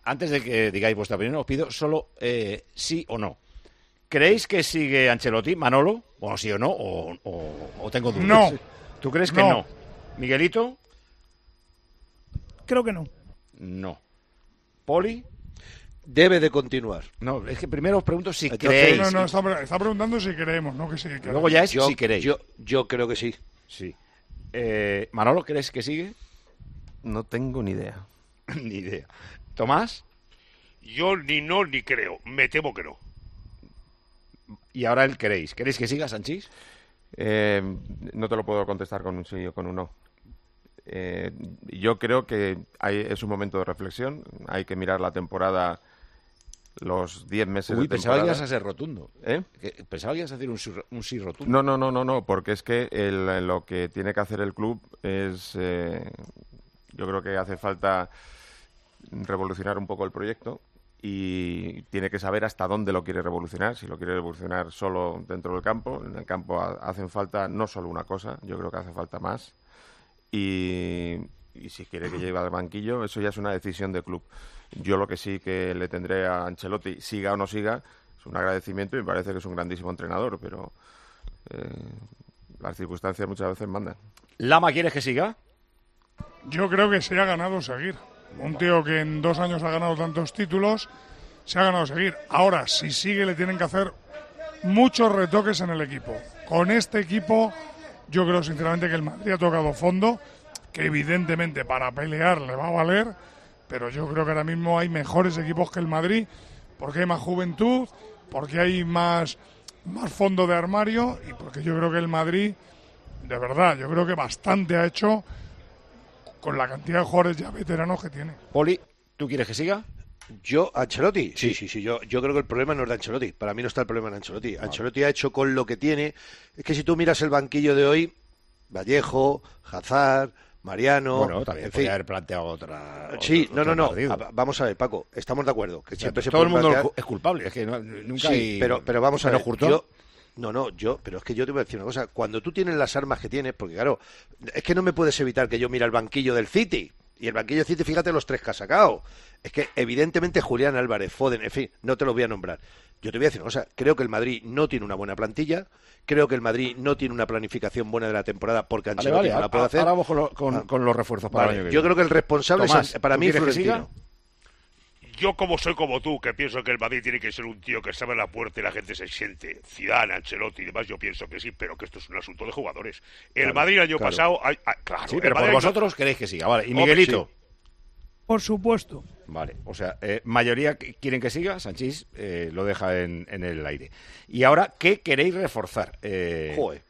antes de que digáis vuestra opinión, os pido solo sí o no. ¿Creéis que sigue Ancelotti, Manolo? Bueno, sí o no, o tengo dudas. No. ¿Tú crees que no? ¿Miguelito? Creo que no. No. ¿Poli? Debe de continuar. No, es que primero os pregunto si Entonces, creéis. No, está preguntando si creemos, no que sí. Que Luego ya es si queréis. Yo creo que sí. Sí. Manolo, ¿crees que sigue? No tengo ni idea. Ni idea. ¿Tomás? Yo ni no ni creo. Me temo que no. Y ahora el queréis. ¿Queréis que siga, Sanchís? No te lo puedo contestar con un sí o con un no. Yo creo que es un momento de reflexión. Hay que mirar la temporada, los 10 meses de temporada. Pensaba que ibas a ser rotundo. ¿Eh? Pensaba que ibas a hacer un sí rotundo. No, porque es que lo que tiene que hacer el club es... yo creo que hace falta revolucionar un poco el proyecto y tiene que saber hasta dónde lo quiere revolucionar. Si lo quiere revolucionar solo dentro del campo, en el campo hacen falta no solo una cosa, yo creo que hace falta más. Y si quiere que lleve al banquillo, eso ya es una decisión del club. Yo lo que sí que le tendré a Ancelotti, siga o no siga, es un agradecimiento y me parece que es un grandísimo entrenador, pero las circunstancias muchas veces mandan. ¿Lama quieres que siga? Yo creo que se ha ganado seguir. Un tío que en 2 años ha ganado tantos títulos, se ha ganado seguir. Ahora, si sigue, le tienen que hacer muchos retoques en el equipo. Con este equipo, yo creo sinceramente que el Madrid ha tocado fondo, que evidentemente para pelear le va a valer, pero yo creo que ahora mismo hay mejores equipos que el Madrid, porque hay más juventud, porque hay más fondo de armario y porque yo creo que el Madrid, de verdad, yo creo que bastante ha hecho con la cantidad de jugadores ya veteranos que tiene. Poli, ¿tú quieres que siga? ¿Yo, Ancelotti? Sí. Yo creo que el problema no es de Ancelotti. Para mí no está el problema en Ancelotti. Vale. Ancelotti ha hecho con lo que tiene. Es que si tú miras el banquillo de hoy, Vallejo, Hazard, Mariano... Bueno, también podría haber planteado otra... Sí, no. Vamos a ver, Paco, estamos de acuerdo. Que siempre todo el mundo es culpable. Es que nunca hay... pero vamos a ver. Pero es que yo te voy a decir una cosa. Cuando tú tienes las armas que tienes, porque claro, es que no me puedes evitar que yo mire el banquillo del City. Y el banquillo del City, fíjate los 3 que ha sacado. Es que evidentemente Julián Álvarez, Foden, en fin, no te los voy a nombrar. Yo te voy a decir una cosa. Creo que el Madrid no tiene una buena plantilla. Creo que el Madrid no tiene una planificación buena de la temporada porque Ancelotti no la puede hacer. Ahora vamos con los refuerzos para el año que viene. Yo creo que el responsable Tomás, es, para mí, Florentino. Yo como soy como tú, que pienso que el Madrid tiene que ser un tío que sabe la puerta y la gente se siente, Zidane, Ancelotti y demás, yo pienso que sí, pero que esto es un asunto de jugadores. El Madrid el año pasado... claro, sí, pero por vosotros queréis que siga, vale. ¿Y Miguelito? Sí. Por supuesto. Vale, o sea, mayoría quieren que siga, Sanchís lo deja en el aire. Y ahora, ¿qué queréis reforzar? Joder.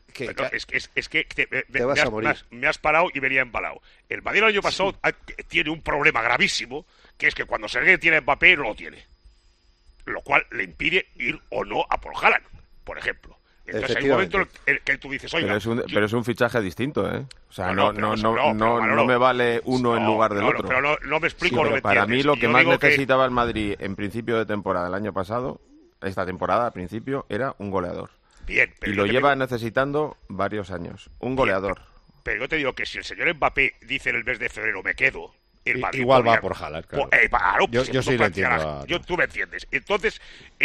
Es que te vas a morir. Me has parado y venía embalado. El Madrid el año pasado tiene un problema gravísimo, que es que cuando Sergué tiene Mbappé no lo tiene. Lo cual le impide ir o no a por Haaland, por ejemplo. Entonces hay un momento en el que tú dices, oiga... Pero es un fichaje distinto, ¿eh? O sea, no me vale uno en lugar del otro. Pero no me explico, sí, no me para mí lo que más necesitaba que... el Madrid en principio de temporada el año pasado, esta temporada al principio, era un goleador. Bien, pero y lo lleva necesitando varios años. Un goleador. Pero yo te digo que si el señor Mbappé dice en el mes de febrero me quedo... Igual va por Haaland, claro. Yo sí lo entiendo. Tú me entiendes. Entonces,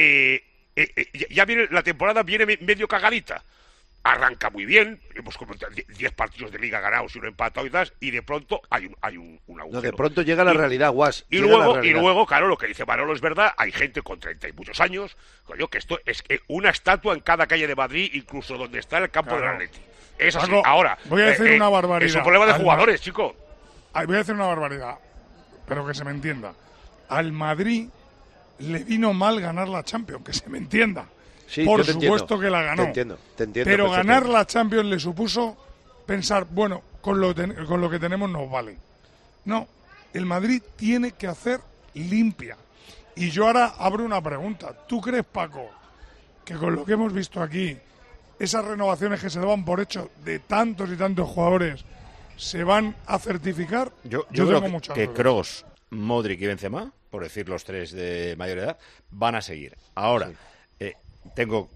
ya viene la temporada medio cagadita. Arranca muy bien, hemos como 10 partidos de liga ganados y uno empatado y tal, y de pronto hay un agujero. No, de pronto llega la realidad, Guas. Y luego, claro, lo que dice Manolo es verdad, hay gente con 30 y muchos años, coño, que esto es una estatua en cada calle de Madrid, incluso donde está el campo del Atleti. Es así. Ahora, voy a decir una barbaridad. Es un problema de jugadores, chico. Voy a decir una barbaridad, pero que se me entienda. Al Madrid le vino mal ganar la Champions, que se me entienda. Sí, por supuesto que la ganó. Te entiendo. Pero ganar la Champions le supuso pensar, bueno, con lo que tenemos nos vale. No, el Madrid tiene que hacer limpia. Y yo ahora abro una pregunta. ¿Tú crees, Paco, que con lo que hemos visto aquí, esas renovaciones que se daban por hecho de tantos y tantos jugadores se van a certificar? Yo creo que Kroos, Modric y Benzema, por decir los 3 de mayor edad, van a seguir. Ahora... Sí. Tengo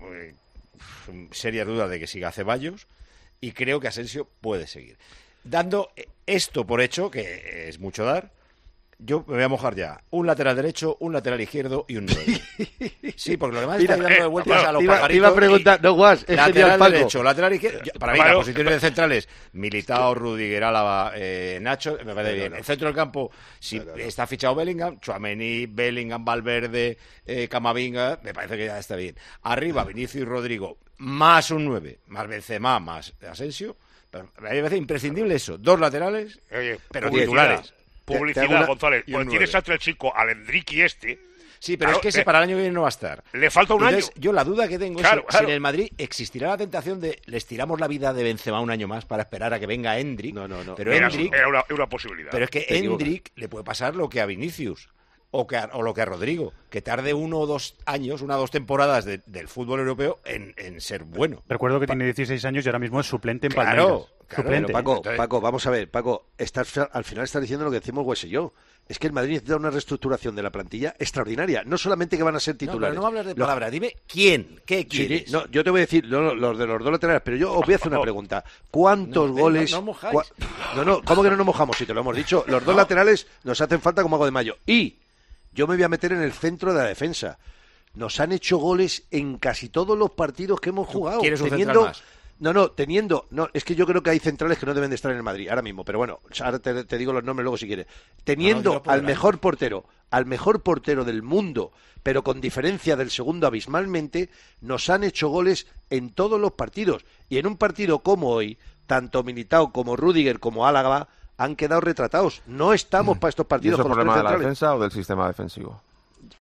seria duda de que siga Ceballos y creo que Asensio puede seguir. Dando esto por hecho, que es mucho dar, yo me voy a mojar ya. Un lateral derecho, un lateral izquierdo y un 9. Sí, porque lo demás está dando de vueltas a los pajaritos. Te iba a preguntar, no, Guas, es lateral Paco. derecho, lateral izquierdo. Para mí, las posiciones de centrales, Militao, Rudiger, Álava, Nacho, me parece bien. El centro del campo, si está fichado Bellingham, Tchouaméni, Bellingham, Valverde, Camavinga, me parece que ya está bien. Arriba, Vinicius y Rodrigo, más un 9, más Benzema, más Asensio. Pero a mí me parece imprescindible eso. 2 laterales, pero titulares. Publicidad, González. Pues tienes entre el chico al Endrick y Sí, pero es que ese para el año que viene no va a estar. Le falta un año. Yo la duda que tengo es si en el Madrid existirá la tentación de les tiramos la vida de Benzema un año más para esperar a que venga Endrick. No. Pero era una posibilidad. Pero es que Endrick le puede pasar lo que a Vinicius o lo que a Rodrigo, que tarde 1 o 2 años, 1 o 2 temporadas del fútbol europeo en ser bueno. Recuerdo que tiene 16 años y ahora mismo es suplente en Palmeiras. Suplente. Pero Paco, vamos a ver, Paco, al final estás diciendo lo que decimos Wes y yo. Es que el Madrid necesita una reestructuración de la plantilla extraordinaria. No solamente que van a ser titulares. No me hables de palabras. Dime quién, qué quieres. Sí, yo te voy a decir los de los 2 laterales, pero yo os voy a hacer una pregunta. ¿Cuántos goles? No mojáis. ¿Cómo que no nos mojamos? Si te lo hemos dicho, los 2 laterales nos hacen falta como agua de mayo. Y yo me voy a meter en el centro de la defensa. Nos han hecho goles en casi todos los partidos que hemos jugado. ¿Quieres un central más? Es que yo creo que hay centrales que no deben de estar en el Madrid ahora mismo, pero bueno, ahora te digo los nombres luego si quieres. Teniendo al mejor portero del mundo, pero con diferencia del segundo abismalmente, nos han hecho goles en todos los partidos. Y en un partido como hoy, tanto Militao como Rudiger como Álava han quedado retratados. No estamos para estos partidos. ¿Y eso es problema de la defensa o del sistema defensivo?